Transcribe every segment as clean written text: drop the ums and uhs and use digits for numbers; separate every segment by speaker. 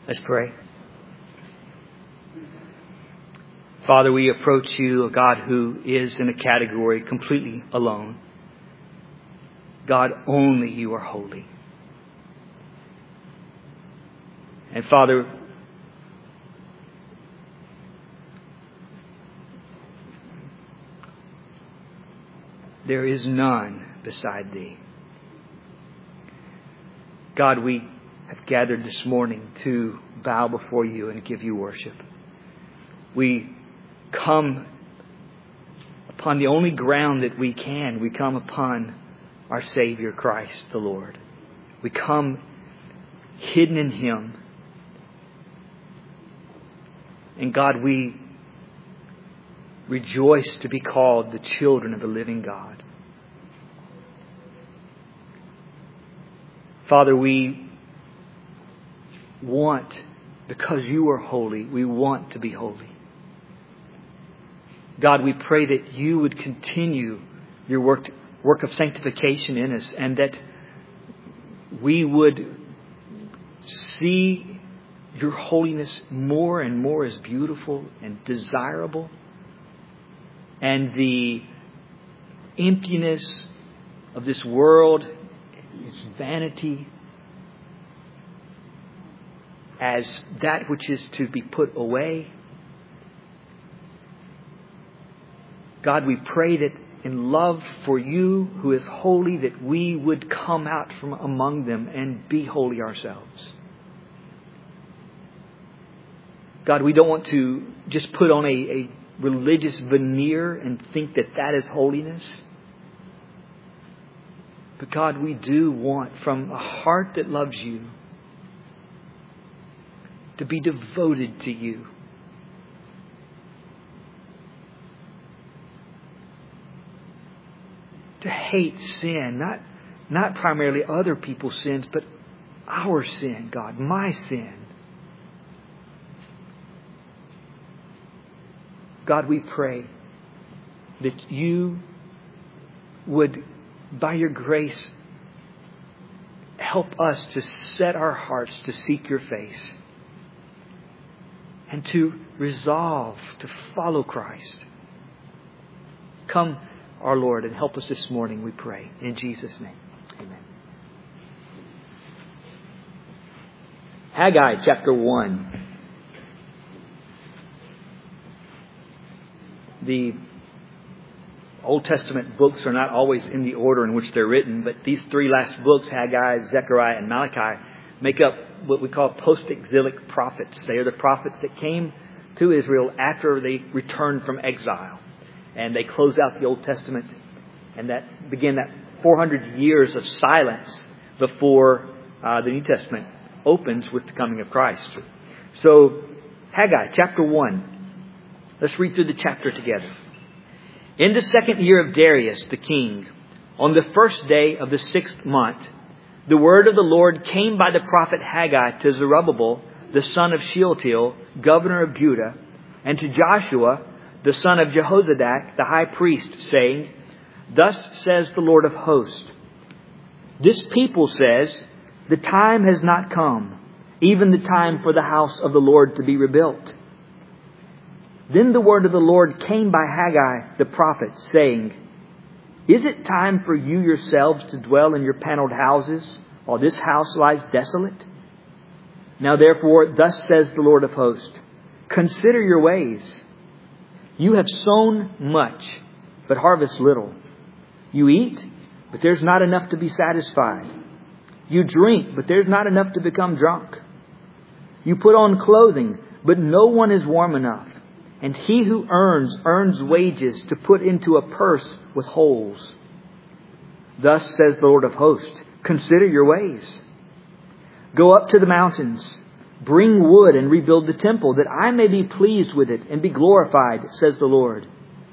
Speaker 1: Let's pray. Father, we approach you, a God who is in a category completely alone. God, only you are holy. And Father, there is none beside thee. God, we have gathered this morning to bow before you and give you worship. We come upon the only ground that we can. We come upon our Savior, Christ the Lord. We come hidden in Him. And God, we rejoice to be called the children of the living God. Father, we want, because you are holy, we want to be holy. God, we pray that you would continue your work of sanctification in us, and that we would see your holiness more and more as beautiful and desirable, and the emptiness of this world, its vanity, as that which is to be put away. God, we pray that in love for you who is holy, that we would come out from among them and be holy ourselves. God, we don't want to just put on a religious veneer and think that that is holiness. But God, we do want, from a heart that loves you, to be devoted to you. To hate sin, not primarily other people's sins, but our sin, God, my sin. God, we pray that you would, by your grace, help us to set our hearts to seek your face and to resolve to follow Christ. Come, our Lord, and help us this morning, we pray. In Jesus' name, amen. Haggai chapter 1. The Old Testament books are not always in the order in which they're written, but these three last books, Haggai, Zechariah, and Malachi, make up what we call post-exilic prophets. They are the prophets that came to Israel after they returned from exile. And they close out the Old Testament, and that begin that 400 years of silence before the New Testament opens with the coming of Christ. So, Haggai chapter 1. Let's read through the chapter together. In the 2nd year of Darius the king, on the 1st day of the 6th month, the word of the Lord came by the prophet Haggai to Zerubbabel, the son of Shealtiel, governor of Judah, and to Joshua, the son of Jehozadak, the high priest, saying, Thus says the Lord of hosts, This people says, The time has not come, even the time for the house of the Lord to be rebuilt. Then the word of the Lord came by Haggai the prophet, saying, Is it time for you yourselves to dwell in your paneled houses, while this house lies desolate? Now therefore, thus says the Lord of hosts, Consider your ways. You have sown much, but harvest little. You eat, but there's not enough to be satisfied. You drink, but there's not enough to become drunk. You put on clothing, but no one is warm enough. And he who earns wages to put into a purse with holes. Thus says the Lord of hosts, Consider your ways. Go up to the mountains. Bring wood and rebuild the temple, that I may be pleased with it and be glorified, says the Lord.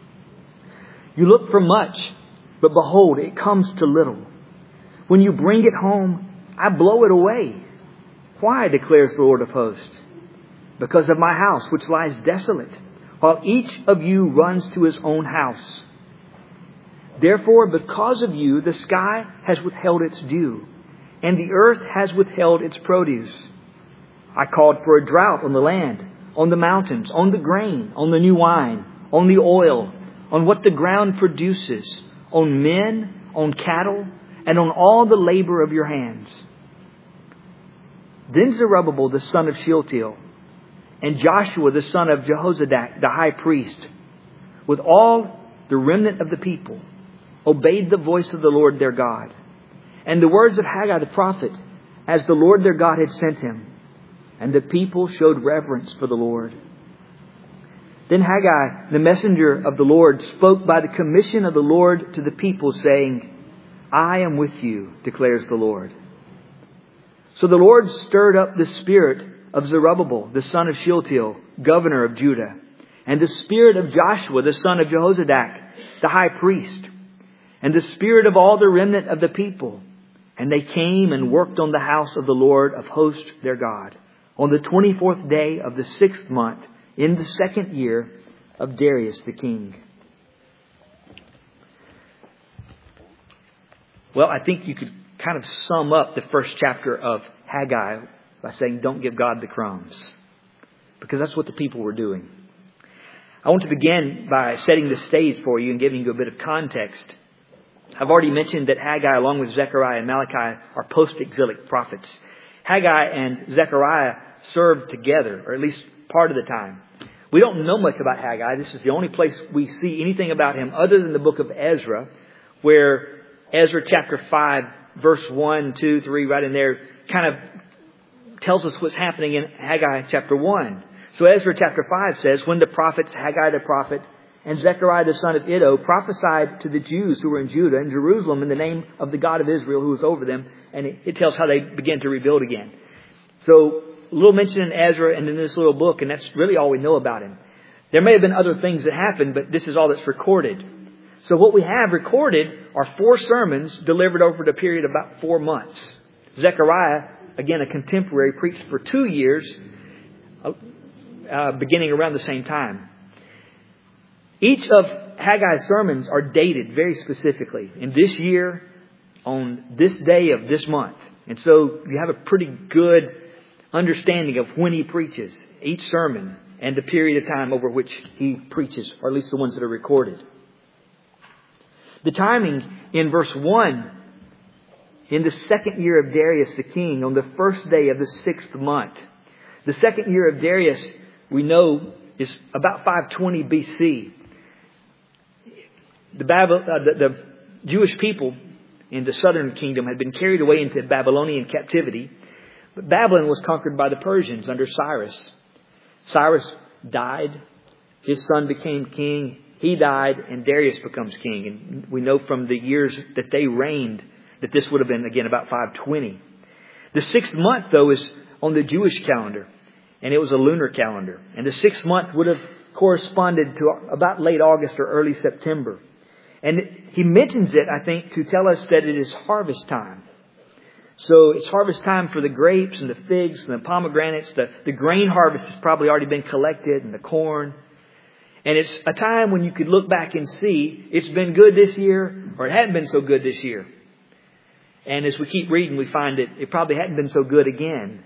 Speaker 1: You look for much, but behold, it comes to little. When you bring it home, I blow it away. Why, declares the Lord of hosts? Because of my house, which lies desolate, while each of you runs to his own house. Therefore, because of you, the sky has withheld its dew, and the earth has withheld its produce. I called for a drought on the land, on the mountains, on the grain, on the new wine, on the oil, on what the ground produces, on men, on cattle, and on all the labor of your hands. Then Zerubbabel the son of Shealtiel, and Joshua the son of Jehozadak the high priest, with all the remnant of the people, obeyed the voice of the Lord their God, and the words of Haggai the prophet, as the Lord their God had sent him. And the people showed reverence for the Lord. Then Haggai, the messenger of the Lord, spoke by the commission of the Lord to the people, saying, I am with you, declares the Lord. So the Lord stirred up the spirit of Zerubbabel, the son of Shealtiel, governor of Judah, and the spirit of Joshua, the son of Jehozadak, the high priest, and the spirit of all the remnant of the people. And they came and worked on the house of the Lord of hosts their God, on the 24th day of the 6th month, in the 2nd year of Darius the king. Well, I think you could kind of sum up the first chapter of Haggai by saying, don't give God the crumbs. Because that's what the people were doing. I want to begin by setting the stage for you and giving you a bit of context. I've already mentioned that Haggai, along with Zechariah and Malachi, are post-exilic prophets. Haggai and Zechariah served together, or at least part of the time. We don't know much about Haggai. This is the only place we see anything about him other than the book of Ezra, where Ezra chapter 5, verse 1, 2, 3, right in there, kind of tells us what's happening in Haggai chapter 1. So Ezra chapter 5 says, when the prophets Haggai the prophet and Zechariah the son of Iddo prophesied to the Jews who were in Judah and Jerusalem in the name of the God of Israel who was over them, and it tells how they began to rebuild again. So a little mention in Ezra and in this little book, and that's really all we know about him. There may have been other things that happened, but this is all that's recorded. So what we have recorded are 4 sermons delivered over a period of about 4 months. Zechariah, again a contemporary, preached for 2 years, beginning around the same time. Each of Haggai's sermons are dated very specifically. In this year, on this day of this month. And so you have a pretty good understanding of when he preaches each sermon and the period of time over which he preaches, or at least the ones that are recorded. The timing in verse 1, in the 2nd year of Darius the king, on the 1st day of the 6th month. The 2nd year of Darius, we know, is about 520 BC. The Jewish people in the southern kingdom had been carried away into Babylonian captivity. But Babylon was conquered by the Persians under Cyrus. Cyrus died. His son became king. He died, and Darius becomes king. And we know from the years that they reigned that this would have been, again, about 520. The 6th month, though, is on the Jewish calendar. And it was a lunar calendar. And the 6th month would have corresponded to about late August or early September. And he mentions it, I think, to tell us that it is harvest time. So it's harvest time for the grapes and the figs and the pomegranates. The grain harvest has probably already been collected, and the corn. And it's a time when you could look back and see it's been good this year or it hadn't been so good this year. And as we keep reading, we find that it probably hadn't been so good again.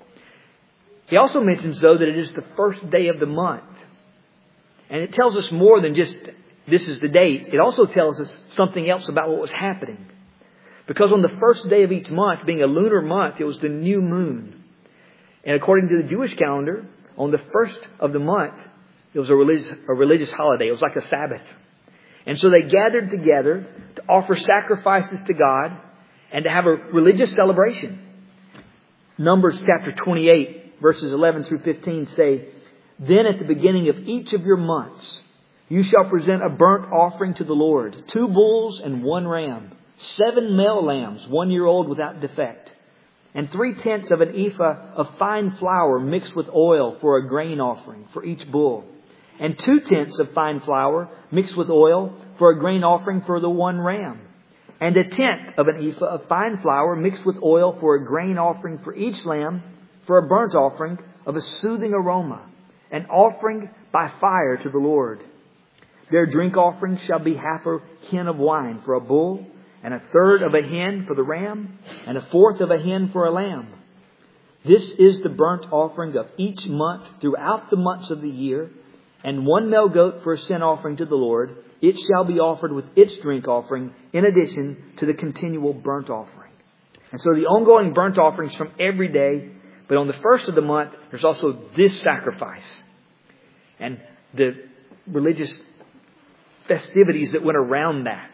Speaker 1: He also mentions, though, that it is the 1st day of the month. And it tells us more than just this is the date. It also tells us something else about what was happening. Because on the 1st day of each month, being a lunar month, it was the new moon. And according to the Jewish calendar, on the 1st of the month, it was a religious holiday. It was like a Sabbath. And so they gathered together to offer sacrifices to God and to have a religious celebration. Numbers chapter 28, verses 11 through 15 say, Then at the beginning of each of your months, you shall present a burnt offering to the Lord, 2 bulls and 1 ram, 7 male lambs, 1 year old without defect, and 3/10 of an ephah of fine flour mixed with oil for a grain offering for each bull, and 2/10 of fine flour mixed with oil for a grain offering for the 1 ram, and 1/10 of an ephah of fine flour mixed with oil for a grain offering for each lamb, for a burnt offering of a soothing aroma, an offering by fire to the Lord. Their drink offering shall be half a hin of wine for a bull, and 1/3 of a hin for the ram, and 1/4 of a hin for a lamb. This is the burnt offering of each month throughout the months of the year, and one male goat for a sin offering to the Lord. It shall be offered with its drink offering in addition to the continual burnt offering. And so the ongoing burnt offerings from every day, but on the first of the month, there's also this sacrifice. And the religious festivities that went around that.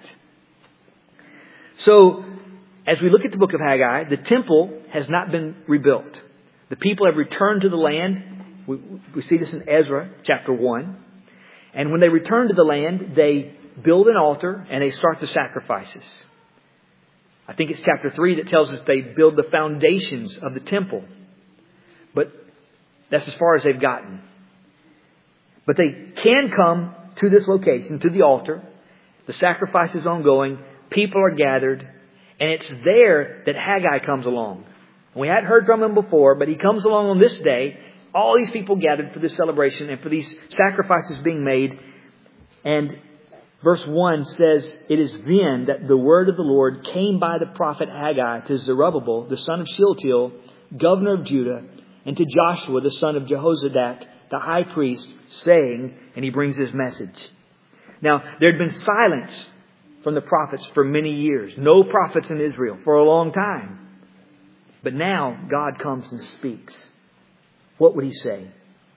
Speaker 1: So, as we look at the book of Haggai, the temple has not been rebuilt. The people have returned to the land. We see this in Ezra chapter 1. And when they return to the land, they build an altar and they start the sacrifices. I think it's chapter 3 that tells us they build the foundations of the temple. But that's as far as they've gotten. But they can come to this location, to the altar. The sacrifice is ongoing. People are gathered. And it's there that Haggai comes along. We hadn't heard from him before, but he comes along on this day. All these people gathered for this celebration and for these sacrifices being made. And verse 1 says, "It is then that the word of the Lord came by the prophet Haggai to Zerubbabel, the son of Shealtiel, governor of Judah, and to Joshua, the son of Jehozadak, the high priest, saying," and he brings his message. Now, there had been silence from the prophets for many years. No prophets in Israel for a long time. But now God comes and speaks. What would he say?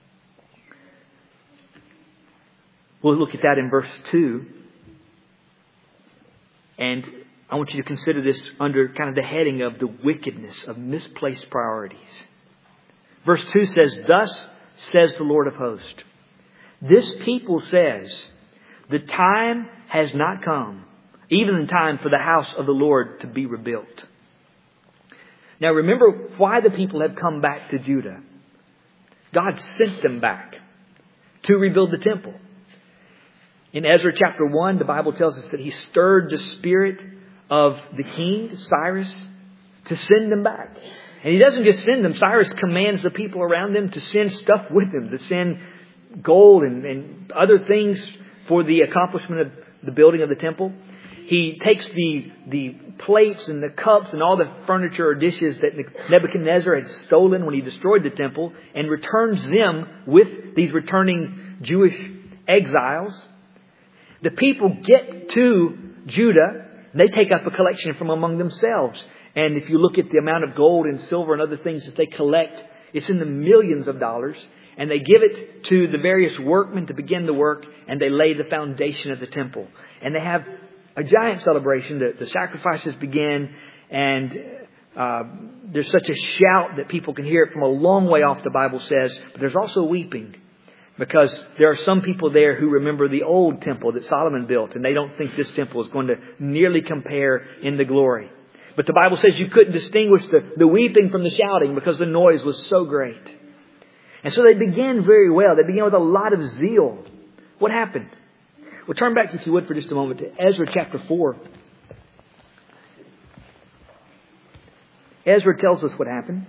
Speaker 1: We'll look at that in verse 2. And I want you to consider this under kind of the heading of the wickedness of misplaced priorities. Verse 2 says, "Thus says the Lord of hosts, this people says, the time has not come, even the time for the house of the Lord to be rebuilt." Now remember why the people have come back to Judah. God sent them back to rebuild the temple. In Ezra chapter 1, the Bible tells us that he stirred the spirit of the king, Cyrus, to send them back. And he doesn't just send them. Cyrus commands the people around them to send stuff with them, to send gold and other things for the accomplishment of the building of the temple. He takes the plates and the cups and all the furniture or dishes that Nebuchadnezzar had stolen when he destroyed the temple and returns them with these returning Jewish exiles. The people get to Judah and they take up a collection from among themselves. And if you look at the amount of gold and silver and other things that they collect, it's in the millions of dollars. And they give it to the various workmen to begin the work, and they lay the foundation of the temple. And they have a giant celebration. The sacrifices begin, and there's such a shout that people can hear it from a long way off, the Bible says. But there's also weeping, because there are some people there who remember the old temple that Solomon built, and they don't think this temple is going to nearly compare in the glory. But the Bible says you couldn't distinguish the weeping from the shouting because the noise was so great. And so they began very well. They began with a lot of zeal. What happened? Well, turn back, if you would, for just a moment to Ezra chapter 4. Ezra tells us what happened.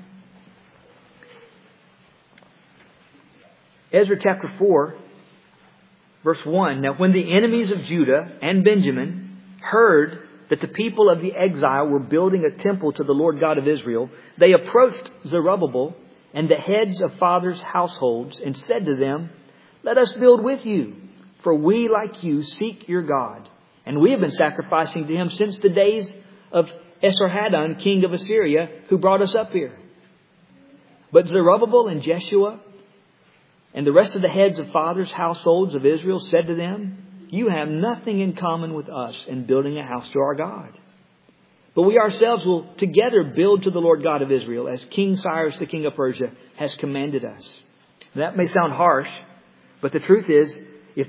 Speaker 1: Ezra chapter 4, verse 1. "Now when the enemies of Judah and Benjamin heard that the people of the exile were building a temple to the Lord God of Israel, they approached Zerubbabel and the heads of fathers' households and said to them, 'Let us build with you, for we, like you, seek your God. And we have been sacrificing to him since the days of Esarhaddon, king of Assyria, who brought us up here.' But Zerubbabel and Jeshua and the rest of the heads of fathers' households of Israel said to them, 'You have nothing in common with us in building a house to our God. But we ourselves will together build to the Lord God of Israel, as King Cyrus, the king of Persia, has commanded us.'" Now, that may sound harsh, but the truth is, if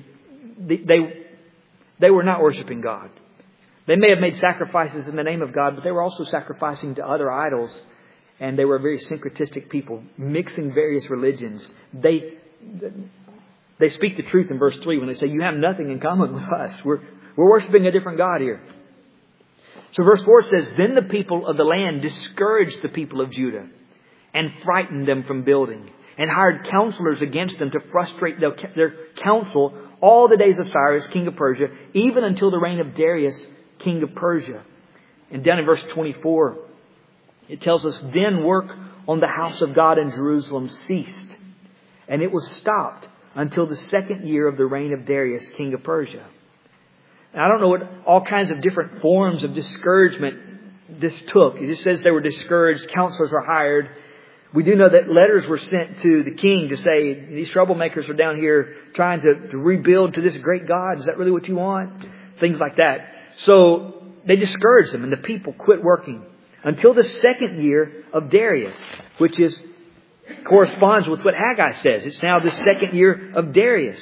Speaker 1: they were not worshiping God. They may have made sacrifices in the name of God, but they were also sacrificing to other idols. And they were a very syncretistic people, mixing various religions. They speak the truth in verse 3 when they say, "You have nothing in common with us. We're worshiping a different God here." So verse 4 says, "Then the people of the land discouraged the people of Judah and frightened them from building, and hired counselors against them to frustrate their counsel all the days of Cyrus, king of Persia, even until the reign of Darius, king of Persia." And down in verse 24, it tells us, "Then work on the house of God in Jerusalem ceased, and it was stopped until the 2nd year of the reign of Darius, king of Persia. And I don't know what all kinds of different forms of discouragement this took. It just says they were discouraged. Counselors were hired. We do know that letters were sent to the king to say, these troublemakers are down here trying to rebuild to this great God. Is that really what you want? Things like that. So they discouraged them, and the people quit working until the 2nd year of Darius, which corresponds with what Haggai says. It's now the 2nd year of Darius.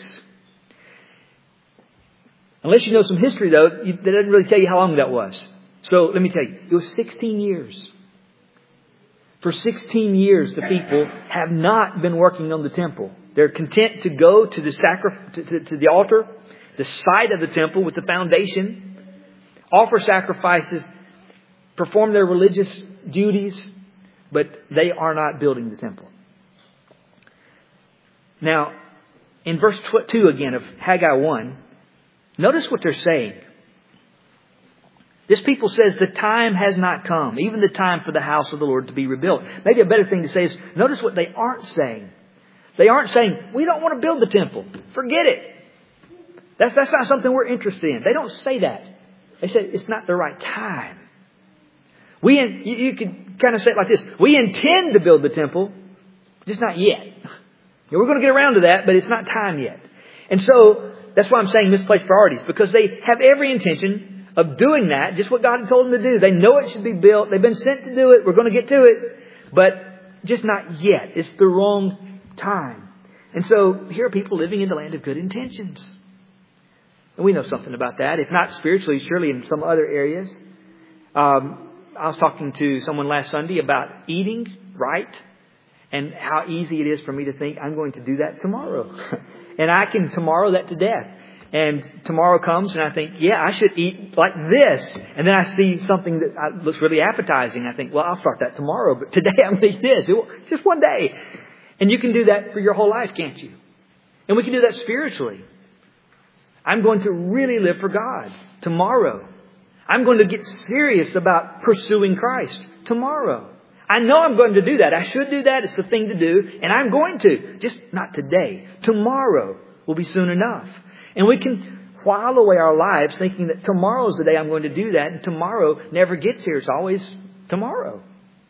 Speaker 1: Unless you know some history, though, that doesn't really tell you how long that was. So let me tell you, it was 16 years. For 16 years, the people have not been working on the temple. They're content to go to the altar, the site of the temple with the foundation, offer sacrifices, perform their religious duties, but they are not building the temple. Now, in verse 2 again of Haggai 1, notice what they're saying. This people says the time has not come, even the time for the house of the Lord to be rebuilt. Maybe a better thing to say is, notice what they aren't saying. They aren't saying, we don't want to build the temple. Forget it. That's not something we're interested in. They don't say that. They say it's not the right time. You could kind of say it like this. We intend to build the temple, just not yet. We're going to get around to that, but it's not time yet. And so that's why I'm saying misplaced priorities, because they have every intention of doing that, just what God had told them to do. They know it should be built. They've been sent to do it. We're going to get to it, but just not yet. It's the wrong time. And so here are people living in the land of good intentions. And we know something about that. If not spiritually, surely in some other areas. I was talking to someone last Sunday about eating right and how easy it is for me to think I'm going to do that tomorrow. And I can tomorrow that to death. And tomorrow comes and I think, yeah, I should eat like this. And then I see something that looks really appetizing. I think, well, I'll start that tomorrow. But today I'm going to eat this. Just one day. And you can do that for your whole life, can't you? And we can do that spiritually. I'm going to really live for God tomorrow. I'm going to get serious about pursuing Christ tomorrow. I know I'm going to do that. I should do that. It's the thing to do. And I'm going to. Just not today. Tomorrow will be soon enough. And we can while away our lives thinking that tomorrow's the day I'm going to do that. And tomorrow never gets here. It's always tomorrow.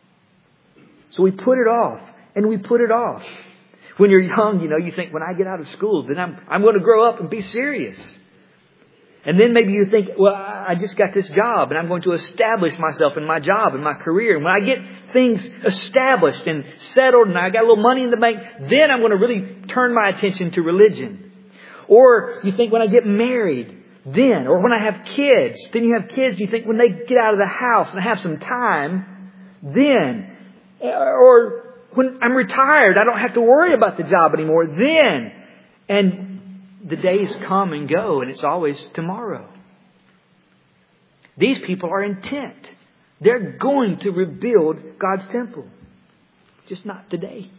Speaker 1: So we put it off. And we put it off. When you're young, you think, when I get out of school, then I'm going to grow up and be serious. And then maybe you think, well, I just got this job and I'm going to establish myself in my job and my career. And when I get things established and settled and I got a little money in the bank, then I'm going to really turn my attention to religion. Or you think when I get married, then, or when I have kids, then you have kids, you think when they get out of the house and I have some time, then, or when I'm retired, I don't have to worry about the job anymore, then. And the days come and go, and it's always tomorrow. These people are intent. They're going to rebuild God's temple. Just not today.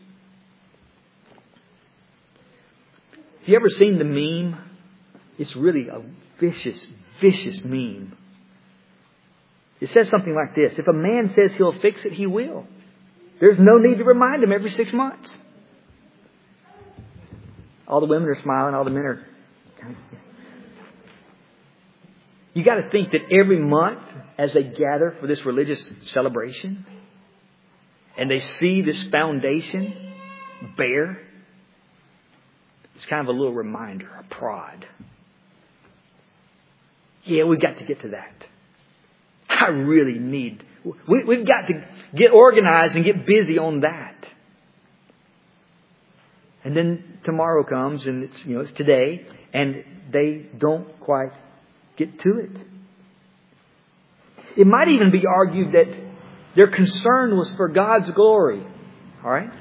Speaker 1: Have you ever seen the meme? It's really a vicious, vicious meme. It says something like this. If a man says he'll fix it, he will. There's no need to remind him every 6 months. All the women are smiling. All the men are... You got to think that every month as they gather for this religious celebration and they see this foundation bare, it's kind of a little reminder, a prod. Yeah, we've got to get to that. I really need... We've got to get organized and get busy on that. And then tomorrow comes and it's today and they don't quite get to it. It might even be argued that their concern was for God's glory. All right?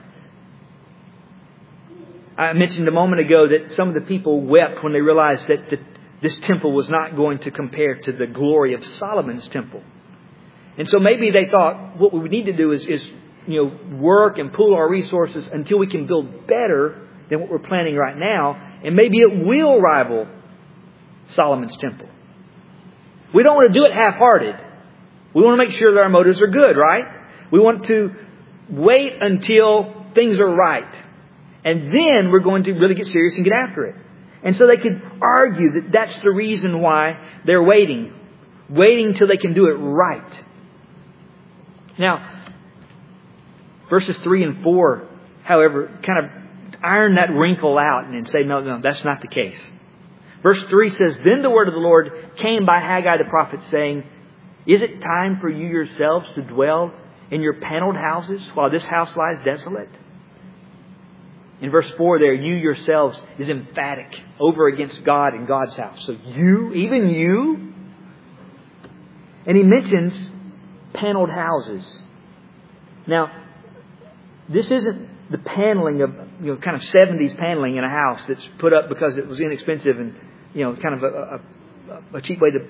Speaker 1: I mentioned a moment ago that some of the people wept when they realized that this temple was not going to compare to the glory of Solomon's temple. And so maybe they thought what we need to do is work and pool our resources until we can build better than what we're planning right now. And maybe it will rival Solomon's temple. We don't want to do it half-hearted. We want to make sure that our motives are good, right? We want to wait until things are right. And then we're going to really get serious and get after it. And so they could argue that that's the reason why they're waiting. Waiting till they can do it right. Now, verses 3 and 4, however, kind of iron that wrinkle out and say, no, that's not the case. Verse 3 says, Then the word of the Lord came by Haggai the prophet, saying, Is it time for you yourselves to dwell in your paneled houses while this house lies desolate? In verse 4 there, you yourselves is emphatic over against God and God's house. So you, even you. And he mentions paneled houses. Now, this isn't the paneling of, kind of 70s paneling in a house that's put up because it was inexpensive and, kind of a cheap way to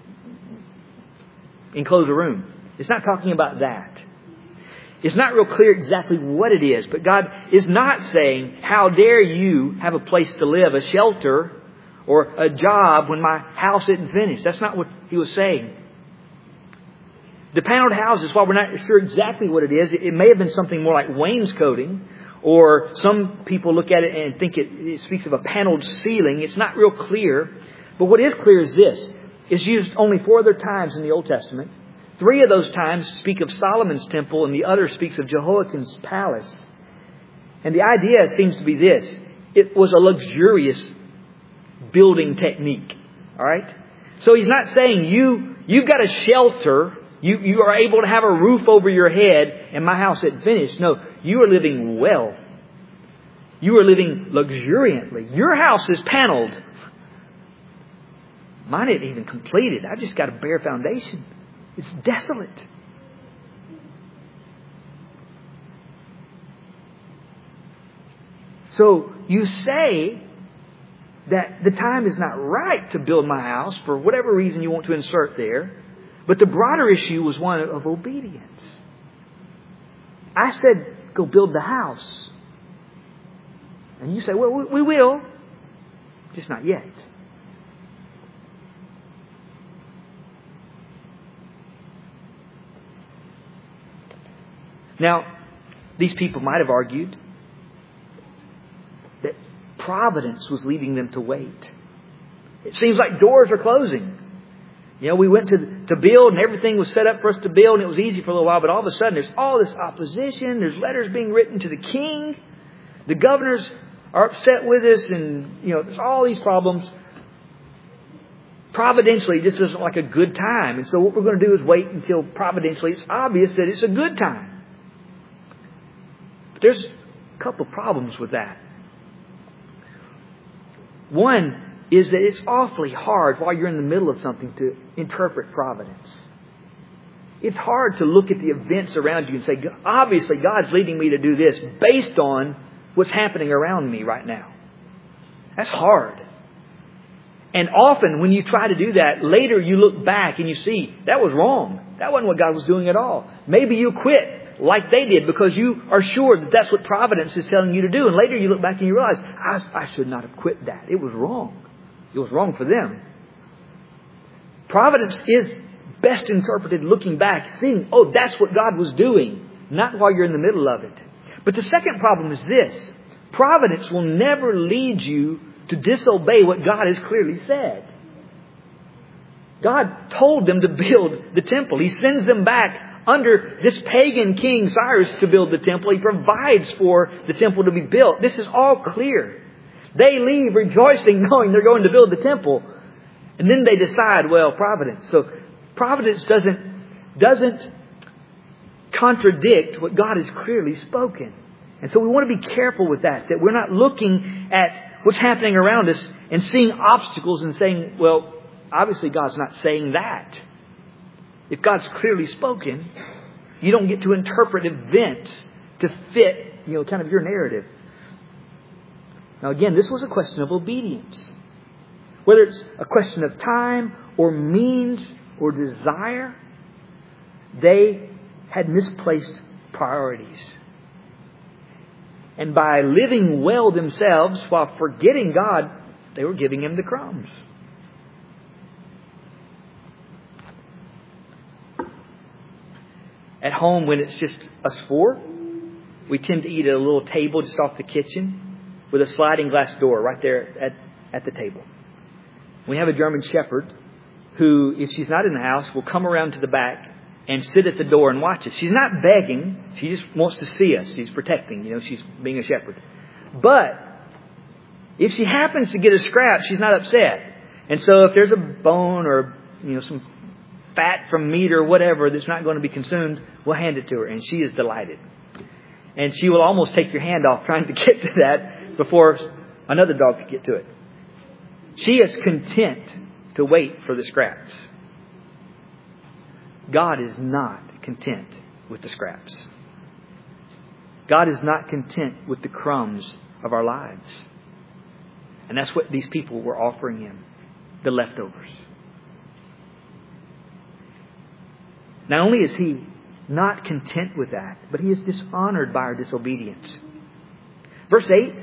Speaker 1: enclose a room. It's not talking about that. It's not real clear exactly what it is, but God is not saying, how dare you have a place to live, a shelter, or a job when my house isn't finished. That's not what he was saying. The paneled houses, while we're not sure exactly what it is, it may have been something more like wainscoting, or some people look at it and think it speaks of a paneled ceiling. It's not real clear. But what is clear is this. It's used only 4 other times in the Old Testament. 3 of those times speak of Solomon's temple, and the other speaks of Jehoiakim's palace. And the idea seems to be this. It was a luxurious building technique. All right? So he's not saying you've got a shelter. You are able to have a roof over your head and my house isn't finished. No, you are living well. You are living luxuriantly. Your house is paneled. Mine isn't even completed. I just got a bare foundation. It's desolate. So you say that the time is not right to build my house for whatever reason you want to insert there. But the broader issue was one of obedience. I said, go build the house. And you say, well, we will. Just not yet. Now, these people might have argued that providence was leading them to wait. It seems like doors are closing. We went to build and everything was set up for us to build and it was easy for a little while. But all of a sudden there's all this opposition. There's letters being written to the king. The governors are upset with us and, there's all these problems. Providentially, this isn't like a good time. And so what we're going to do is wait until providentially it's obvious that it's a good time. But there's a couple of problems with that. One is that it's awfully hard while you're in the middle of something to interpret providence. It's hard to look at the events around you and say, obviously God's leading me to do this based on what's happening around me right now. That's hard. And often when you try to do that, later you look back and you see, that was wrong. That wasn't what God was doing at all. Maybe you quit like they did because you are sure that that's what providence is telling you to do. And later you look back and you realize, I should not have quit that. It was wrong. It was wrong for them. Providence is best interpreted looking back, seeing, that's what God was doing, not while you're in the middle of it. But the second problem is this. Providence will never lead you to disobey what God has clearly said. God told them to build the temple. He sends them back under this pagan king Cyrus to build the temple. He provides for the temple to be built. This is all clear. They leave rejoicing, knowing they're going to build the temple. And then they decide, providence. So providence doesn't contradict what God has clearly spoken. And so we want to be careful with that we're not looking at what's happening around us and seeing obstacles and saying, obviously God's not saying that. If God's clearly spoken, you don't get to interpret events to fit, kind of your narrative. Now again, this was a question of obedience. Whether it's a question of time or means or desire, they had misplaced priorities. And by living well themselves while forgetting God, they were giving Him the crumbs. At home, when it's just us 4, we tend to eat at a little table just off the kitchen with a sliding glass door right there at the table. We have a German Shepherd who, if she's not in the house, will come around to the back and sit at the door and watch us. She's not begging. She just wants to see us. She's protecting. She's being a shepherd. But if she happens to get a scrap, she's not upset. And so if there's a bone or, some fat from meat or whatever that's not going to be consumed, we'll hand it to her. And she is delighted. And she will almost take your hand off trying to get to that before another dog can get to it. She is content to wait for the scraps. God is not content with the scraps. God is not content with the crumbs of our lives. And that's what these people were offering Him, the leftovers. Not only is He not content with that, but He is dishonored by our disobedience. Verse 8,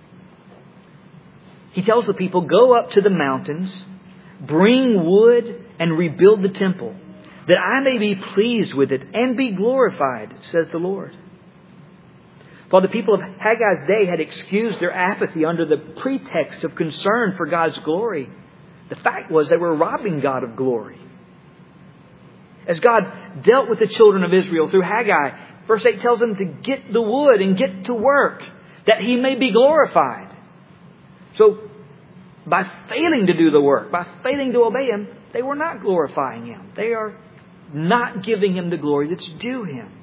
Speaker 1: He tells the people, go up to the mountains, bring wood and rebuild the temple, that I may be pleased with it and be glorified, says the Lord. For the people of Haggai's day had excused their apathy under the pretext of concern for God's glory. The fact was they were robbing God of glory. As God dealt with the children of Israel through Haggai, verse 8 tells them to get the wood and get to work, that He may be glorified. So, by failing to do the work, by failing to obey Him, they were not glorifying Him. They are not giving Him the glory that's due Him.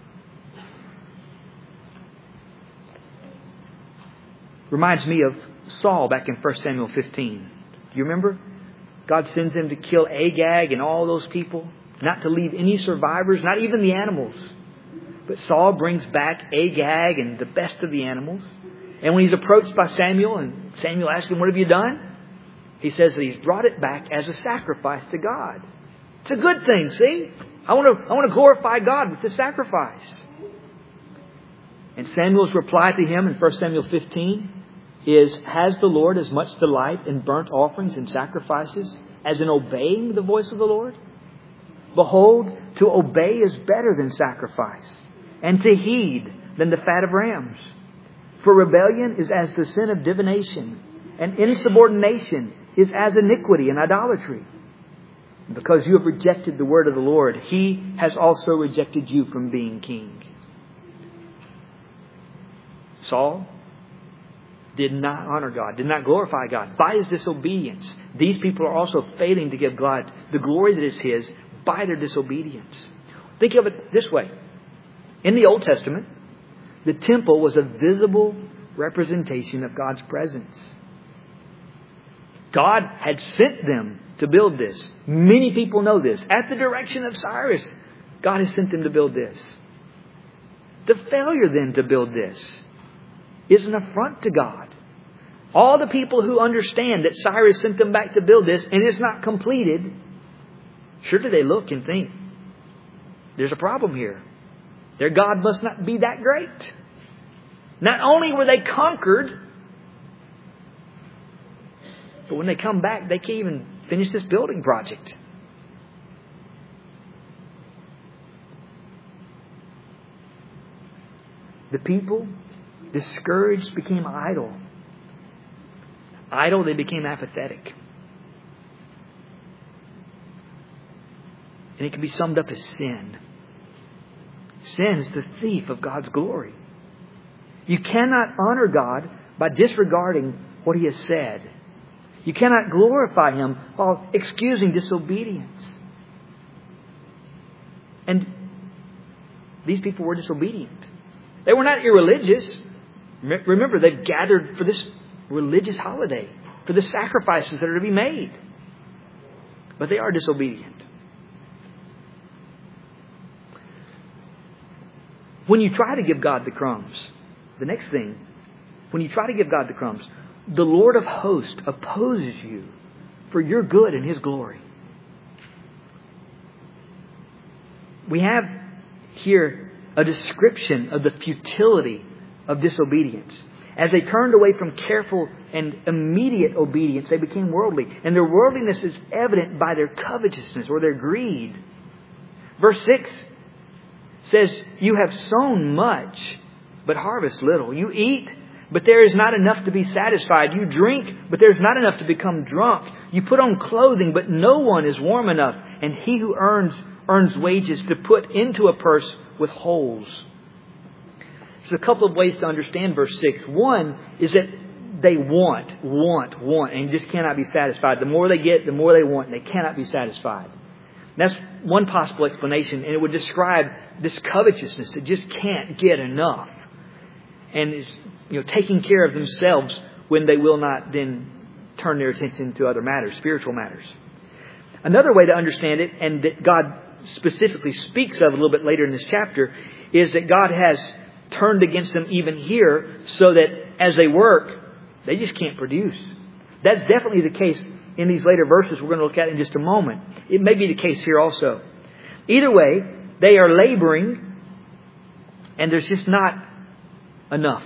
Speaker 1: Reminds me of Saul back in 1 Samuel 15. Do you remember? God sends him to kill Agag and all those people, not to leave any survivors, not even the animals. But Saul brings back Agag and the best of the animals. And when he's approached by Samuel, and Samuel asks him, what have you done? He says that he's brought it back as a sacrifice to God. It's a good thing, see? I want to glorify God with the sacrifice. And Samuel's reply to him in 1 Samuel 15 is, has the Lord as much delight in burnt offerings and sacrifices as in obeying the voice of the Lord? Behold, to obey is better than sacrifice, and to heed than the fat of rams. For rebellion is as the sin of divination, and insubordination is as iniquity and idolatry. Because you have rejected the word of the Lord, He has also rejected you from being king. Saul did not honor God, did not glorify God by his disobedience. These people are also failing to give God the glory that is His by their disobedience. Think of it this way. In the Old Testament, the temple was a visible representation of God's presence. God had sent them to build this. Many people know this. At the direction of Cyrus, God has sent them to build this. The failure then to build this is an affront to God. All the people who understand that Cyrus sent them back to build this and it's not completed, surely they look and think, there's a problem here. Their God must not be that great. Not only were they conquered, but when they come back, they can't even finish this building project. The people, discouraged, became idle. Idle, they became apathetic. And it can be summed up as sin. Sin is the thief of God's glory. You cannot honor God by disregarding what He has said. You cannot glorify Him while excusing disobedience. And these people were disobedient. They were not irreligious. Remember, they've gathered for this religious holiday, for the sacrifices that are to be made. But they are disobedient. When you try to give God the crumbs, the next thing, when you try to give God the crumbs, the Lord of hosts opposes you for your good and His glory. We have here a description of the futility of disobedience. As they turned away from careful and immediate obedience, they became worldly. And their worldliness is evident by their covetousness or their greed. Verse 6 says, you have sown much, but harvest little. You eat, but there is not enough to be satisfied. You drink, but there's not enough to become drunk. You put on clothing, but no one is warm enough. And he who earns wages to put into a purse with holes. There's a couple of ways to understand verse 6. One is that they want, and just cannot be satisfied. The more they get, the more they want, and they cannot be satisfied. That's one possible explanation, and it would describe this covetousness that just can't get enough, and is taking care of themselves when they will not then turn their attention to other matters, spiritual matters. Another way to understand it, and that God specifically speaks of a little bit later in this chapter, is that God has turned against them even here, so that as they work, they just can't produce. That's definitely the case in these later verses we're going to look at in just a moment. It may be the case here also. Either way, they are laboring and there's just not enough.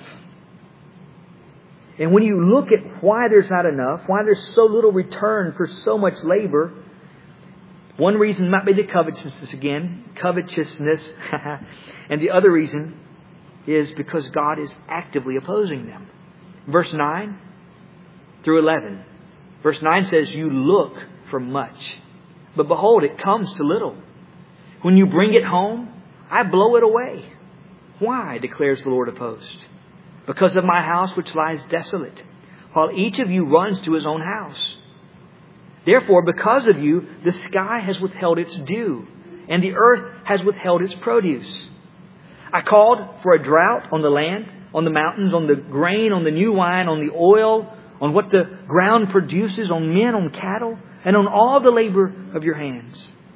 Speaker 1: And when you look at why there's not enough, why there's so little return for so much labor, one reason might be the covetousness again. And the other reason is because God is actively opposing them. Verse 9 through 11. Verse 9 says, you look for much, but behold, it comes to little. When you bring it home, I blow it away. Why, declares the Lord of hosts? Because of my house which lies desolate, while each of you runs to his own house. Therefore, because of you, the sky has withheld its dew, and the earth has withheld its produce. I called for a drought on the land, on the mountains, on the grain, on the new wine, on the oil, on what the ground produces, on men, on cattle, and on all the labor of your hands.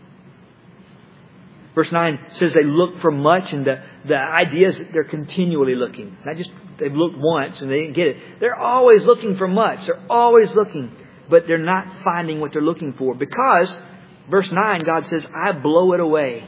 Speaker 1: Verse 9 says they look for much, and the idea is that they're continually looking. Not just they've looked once and they didn't get it. They're always looking for much. They're always looking, but they're not finding what they're looking for. Because, verse 9, God says, I blow it away.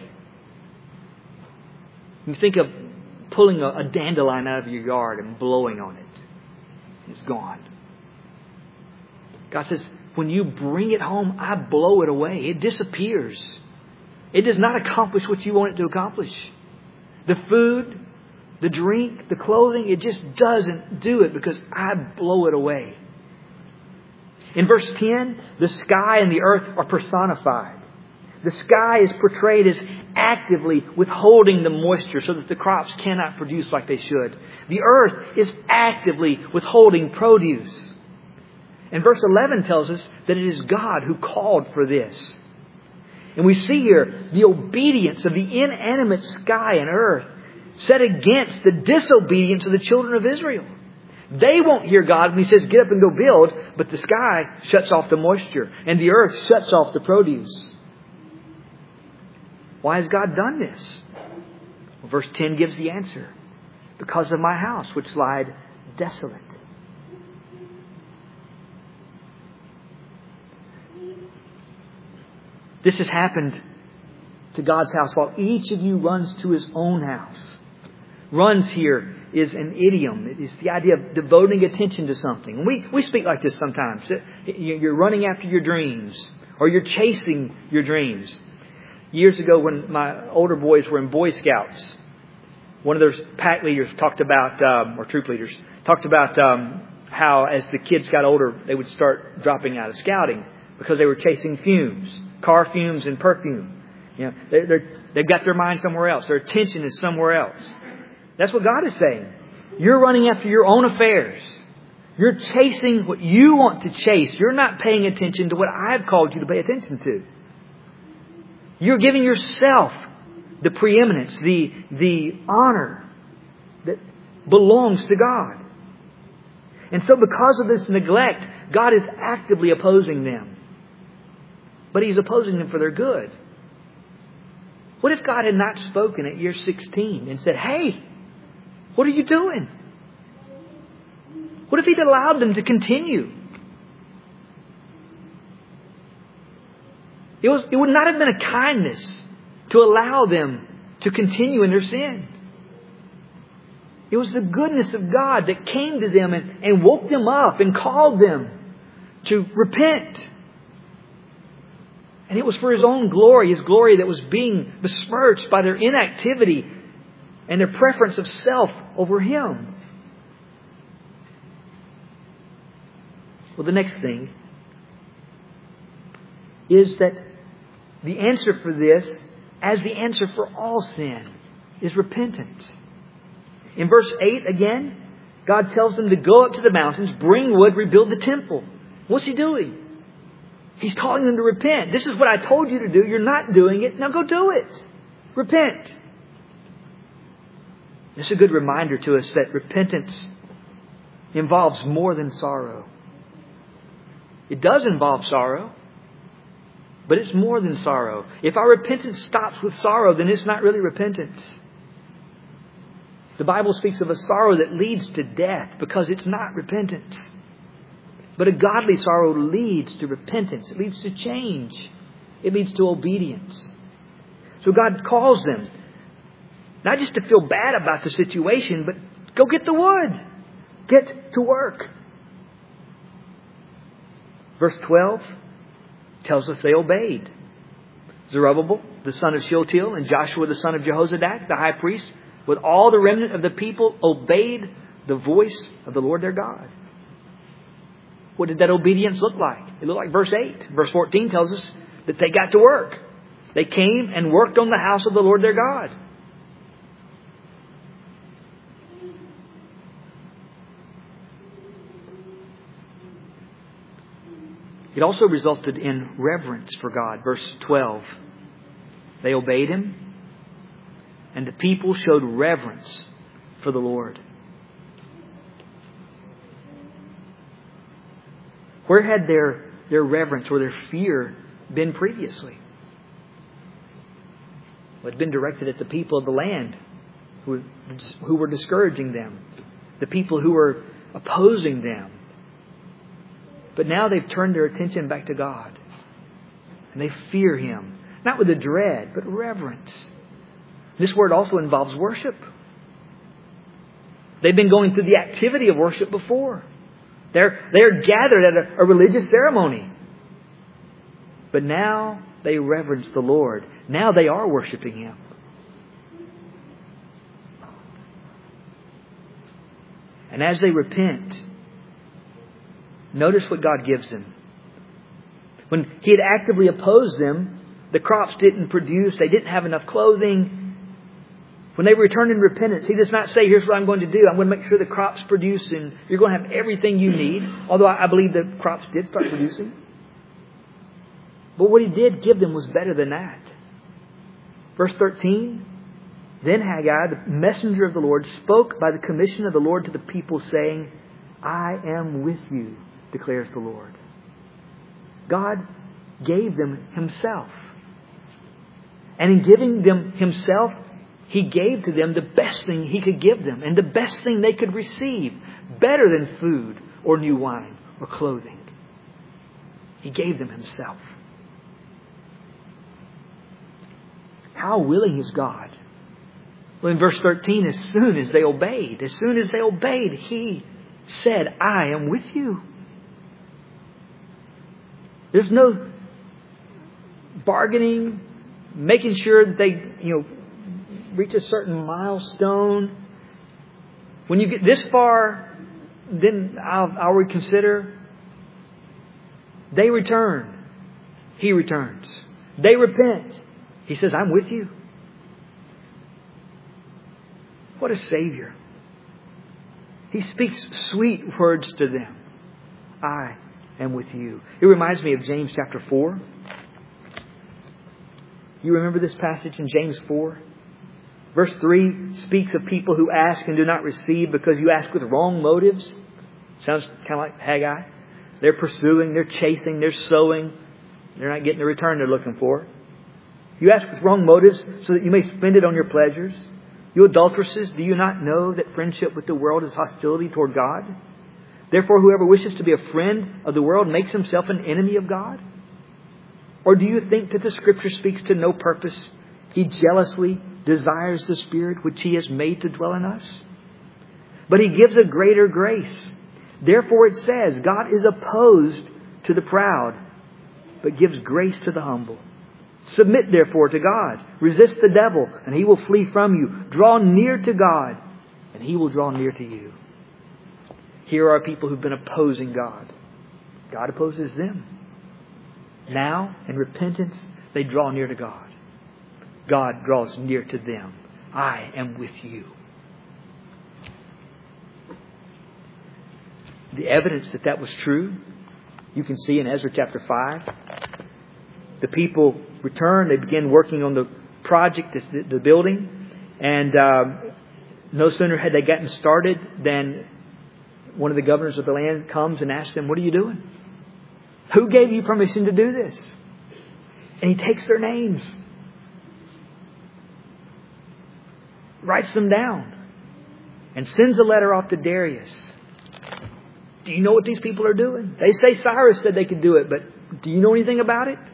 Speaker 1: You think of pulling a dandelion out of your yard and blowing on it. It's gone. God says, when you bring it home, I blow it away. It disappears. It does not accomplish what you want it to accomplish. The food, the drink, the clothing, it just doesn't do it because I blow it away. In verse 10, the sky and the earth are personified. The sky is portrayed as actively withholding the moisture so that the crops cannot produce like they should. The earth is actively withholding produce. And verse 11 tells us that it is God who called for this. And we see here the obedience of the inanimate sky and earth set against the disobedience of the children of Israel. They won't hear God when He says, get up and go build, but the sky shuts off the moisture and the earth shuts off the produce. Why has God done this? Well, verse 10 gives the answer. Because of my house, which lied desolate. This has happened to God's house while each of you runs to his own house. Runs here is an idiom. It is the idea of devoting attention to something. We speak like this sometimes. You're running after your dreams, or you're chasing your dreams. Years ago when my older boys were in Boy Scouts, one of those pack leaders talked about, or troop leaders, talked about how as the kids got older, they would start dropping out of scouting because they were chasing fumes, car fumes and perfume. You know, they've got their mind somewhere else. Their attention is somewhere else. That's what God is saying. You're running after your own affairs. You're chasing what you want to chase. You're not paying attention to what I've called you to pay attention to. You're giving yourself the preeminence, the honor that belongs to God. And so because of this neglect, God is actively opposing them. But He's opposing them for their good. What if God had not spoken at year 16 and said, hey, what are you doing? What if He'd allowed them to continue? It would not have been a kindness to allow them to continue in their sin. It was the goodness of God that came to them and woke them up and called them to repent. And it was for His own glory, His glory that was being besmirched by their inactivity and their preference of self over him. Well, the next thing is that the answer for this, as the answer for all sin, is repentance. In verse 8 again, God tells them to go up to the mountains, bring wood, rebuild the temple. What's He doing? He's calling them to repent. This is what I told you to do. You're not doing it. Now go do it. Repent. This is a good reminder to us that repentance involves more than sorrow. It does involve sorrow, but it's more than sorrow. If our repentance stops with sorrow, then it's not really repentance. The Bible speaks of a sorrow that leads to death because it's not repentance. But a godly sorrow leads to repentance. It leads to change. It leads to obedience. So God calls them, not just to feel bad about the situation, but go get the wood. Get to work. Verse 12 tells us they obeyed. Zerubbabel, the son of Shealtiel, and Joshua, the son of Jehozadak, the high priest, with all the remnant of the people, obeyed the voice of the Lord their God. What did that obedience look like? It looked like verse 8. Verse 14 tells us that they got to work. They came and worked on the house of the Lord their God. It also resulted in reverence for God. Verse 12. They obeyed Him, and the people showed reverence for the Lord. Where had their reverence or their fear been previously? Well, it had been directed at the people of the land who were discouraging them, the people who were opposing them. But now they've turned their attention back to God. And they fear Him. Not with a dread, but reverence. This word also involves worship. They've been going through the activity of worship before. They're gathered at a religious ceremony. But now they reverence the Lord. Now they are worshiping Him. And as they repent, notice what God gives them. When He had actively opposed them, the crops didn't produce. They didn't have enough clothing. When they returned in repentance, He does not say, here's what I'm going to do. I'm going to make sure the crops produce and you're going to have everything you need. Although I believe the crops did start producing. But what He did give them was better than that. Verse 13. Then Haggai, the messenger of the Lord, spoke by the commission of the Lord to the people, saying, I am with you, declares the Lord. God gave them Himself. And in giving them Himself, He gave to them the best thing He could give them. And the best thing they could receive. Better than food or new wine or clothing. He gave them Himself. How willing is God? Well, in verse 13, as soon as they obeyed, He said, I am with you. There's no bargaining, making sure that they, reach a certain milestone. When you get this far, then I'll reconsider. They return. He returns. They repent. He says, I'm with you. What a Savior. He speaks sweet words to them. I am with you. It reminds me of James chapter 4. You remember this passage in James 4? Verse 3 speaks of people who ask and do not receive because you ask with wrong motives. Sounds kind of like Haggai. They're pursuing, they're chasing, they're sowing. They're not getting the return they're looking for. You ask with wrong motives so that you may spend it on your pleasures. You adulteresses, do you not know that friendship with the world is hostility toward God? Therefore, whoever wishes to be a friend of the world makes himself an enemy of God? Or do you think that the Scripture speaks to no purpose? He jealously desires the Spirit which He has made to dwell in us. But He gives a greater grace. Therefore it says, God is opposed to the proud, but gives grace to the humble. Submit therefore to God. Resist the devil, and he will flee from you. Draw near to God, and He will draw near to you. Here are people who've been opposing God. God opposes them. Now, in repentance, they draw near to God. God draws near to them. I am with you. The evidence that that was true, you can see in Ezra chapter 5. The people return. They begin working on the project, the building. And no sooner had they gotten started than one of the governors of the land comes and asks them, what are you doing? Who gave you permission to do this? And he takes their names, writes them down, and sends a letter off to Darius. Do you know what these people are doing? They say Cyrus said they could do it, but do you know anything about it?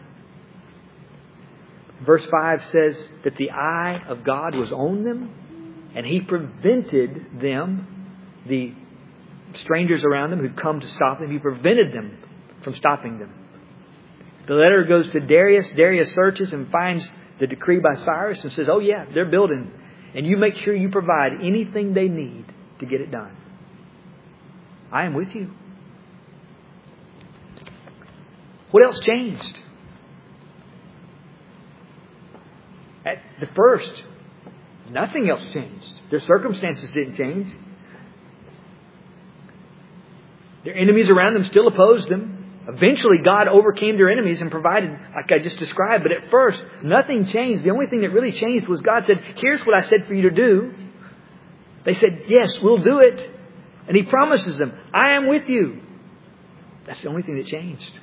Speaker 1: Verse 5 says that the eye of God was on them, and He prevented them, the strangers around them who'd come to stop them, He prevented them from stopping them. The letter goes to Darius. Darius searches and finds the decree by Cyrus and says, oh yeah, they're building. And you make sure you provide anything they need to get it done. I am with you. What else changed? At the first, nothing else changed. Their circumstances didn't change. Their enemies around them still opposed them. Eventually, God overcame their enemies and provided, like I just described. But at first, nothing changed. The only thing that really changed was God said, here's what I said for you to do. They said, yes, we'll do it. And He promises them, I am with you. That's the only thing that changed.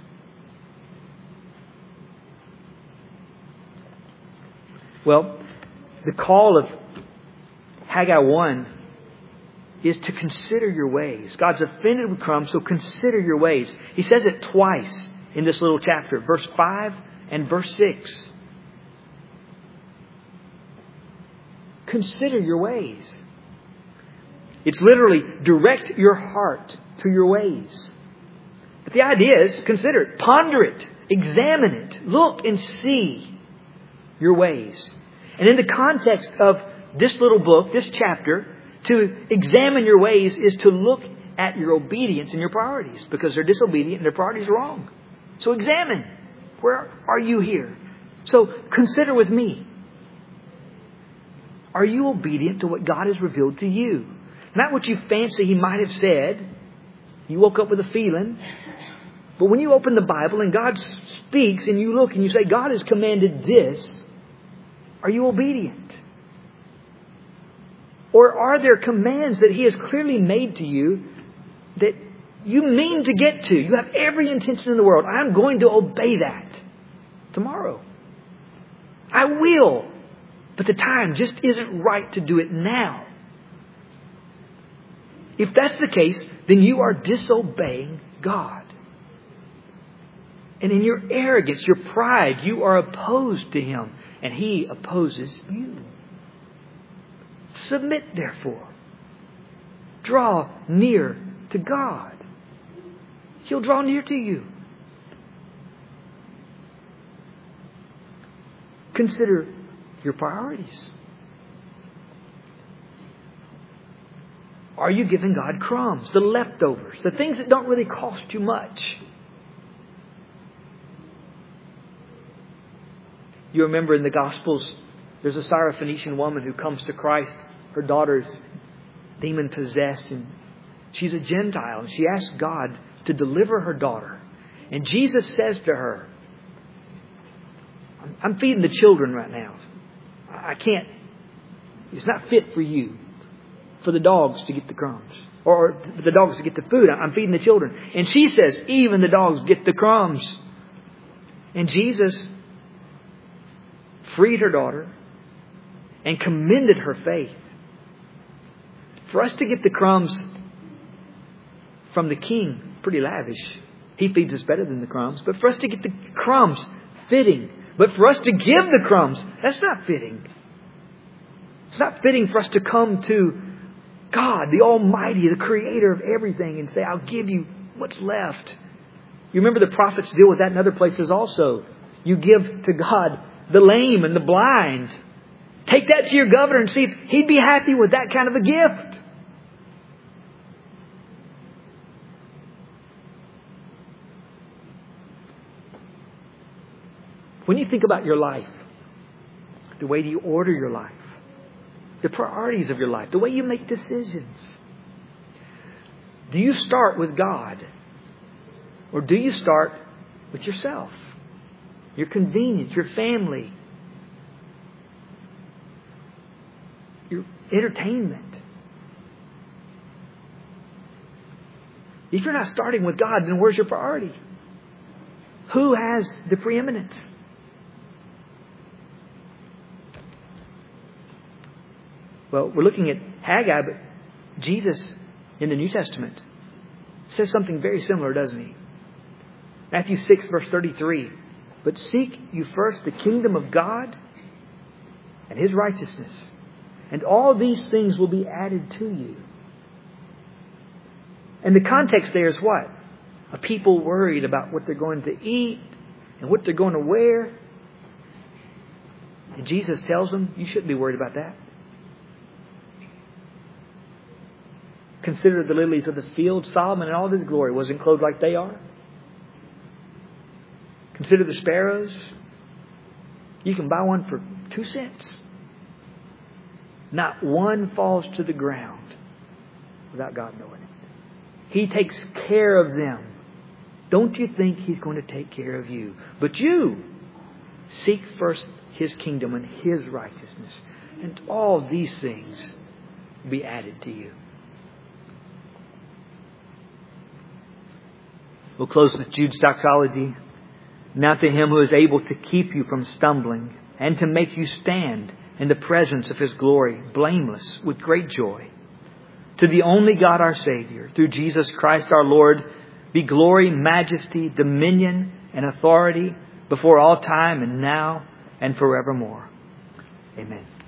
Speaker 1: Well, the call of Haggai 1 is to consider your ways. God's offended with crumbs, so consider your ways. He says it twice in this little chapter, verse 5 and verse 6. Consider your ways. It's literally direct your heart to your ways. But the idea is consider it, ponder it, examine it, look and see your ways. And in the context of this little book, this chapter, to examine your ways is to look at your obedience and your priorities, because they're disobedient and their priorities are wrong. So examine. Where are you here? So consider with me. Are you obedient to what God has revealed to you? Not what you fancy He might have said. You woke up with a feeling. But when you open the Bible and God speaks and you look and you say, God has commanded this, are you obedient? Or are there commands that He has clearly made to you that you mean to get to? You have every intention in the world. I'm going to obey that tomorrow. I will. But the time just isn't right to do it now. If that's the case, then you are disobeying God. And in your arrogance, your pride, you are opposed to Him. And He opposes you. Submit, therefore. Draw near to God. He'll draw near to you. Consider your priorities. Are you giving God crumbs, the leftovers, the things that don't really cost you much? You remember in the Gospels, there's a Syrophoenician woman who comes to Christ. Her daughter's demon-possessed, and she's a Gentile. And she asks God to deliver her daughter. And Jesus says to her, I'm feeding the children right now. I can't. It's not fit for you, for the dogs to get the crumbs. Or for the dogs to get the food. I'm feeding the children. And she says, even the dogs get the crumbs. And Jesus freed her daughter and commended her faith. For us to get the crumbs from the king, pretty lavish. He feeds us better than the crumbs. But for us to get the crumbs, fitting. But for us to give the crumbs, that's not fitting. It's not fitting for us to come to God, the Almighty, the Creator of everything, and say, I'll give you what's left. You remember the prophets deal with that in other places also. You give to God the lame and the blind. Take that to your governor and see if he'd be happy with that kind of a gift. When you think about your life, the way you order your life, the priorities of your life, the way you make decisions, do you start with God? Or do you start with yourself? Your convenience, your family, your entertainment. If you're not starting with God, then where's your priority? Who has the preeminence? Well, we're looking at Haggai, but Jesus in the New Testament says something very similar, doesn't he? Matthew 6, verse 33. But seek you first the kingdom of God and His righteousness, and all these things will be added to you. And the context there is what? A people worried about what they're going to eat and what they're going to wear. And Jesus tells them, you shouldn't be worried about that. Consider the lilies of the field. Solomon in all of his glory wasn't clothed like they are. Consider the sparrows. You can buy one for 2 cents. Not one falls to the ground without God knowing it. He takes care of them. Don't you think He's going to take care of you? But you seek first His kingdom and His righteousness, and all these things will be added to you. We'll close with Jude's doxology. Now to Him who is able to keep you from stumbling and to make you stand in the presence of His glory, blameless with great joy. To the only God our Savior, through Jesus Christ our Lord, be glory, majesty, dominion, and authority before all time and now and forevermore. Amen.